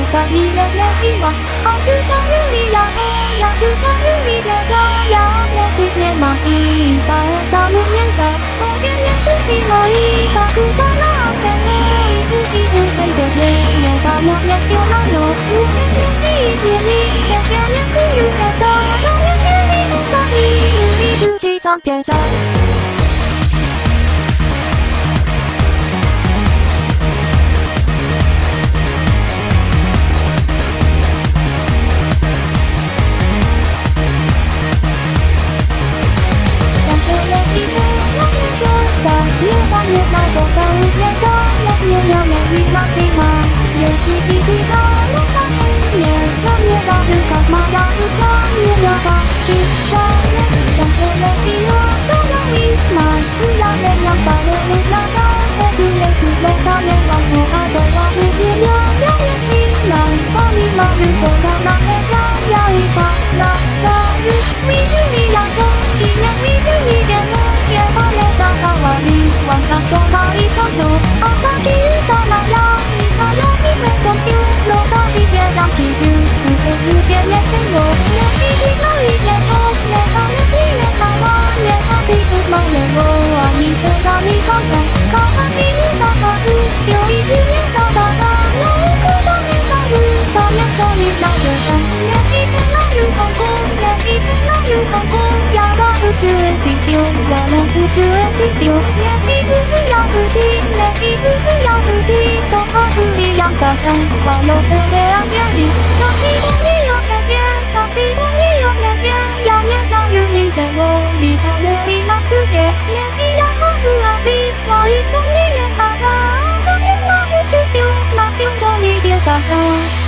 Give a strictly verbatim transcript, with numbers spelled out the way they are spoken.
的你的眼睛吗？好就像日里呀，呀就像日里的朝阳，我的脸吗？一把大路沿着，我偏偏自己我一把苦涩那在我一步一步飞的人，我把我眼丢了我，无天天细别你，千遍年苦有的多，多年年你不答应，努力自己上边上。越那种高越高，越越要越越那地方，越低低低高，路上很远，上越早就干嘛要不上越要高，地上越上越越低落，所有迷茫，不要那样把我们拉高，越不越不越上越往我爱的往不越要越越心难，把你老人走到那天要要一把那大雨，迷住你要走，一年迷住你见我，越上越大高瓦里。晚上多高一层楼，熬到地狱上那样，你看要你没懂丢，楼上几片橡皮筋，四个不见眼睛我，连西皮那一片头，连上连地连上我，连上西不忙人我啊，你身上你高山，高山地狱上上路，有一句连上大大，老五苦当面上路，上面找你那个山，连西村那有长空，连西村那有长空，压到不是问题就，压了不是问题就，连西。不要不弃，联系不不要不弃，都从不一样的人，所有是这样远离。可惜我你有改变，可惜我你有改变，要越要有你着我，你常有你那世界，联系要从不安利，所以送你也好着，终于那一句就那修着你的大人。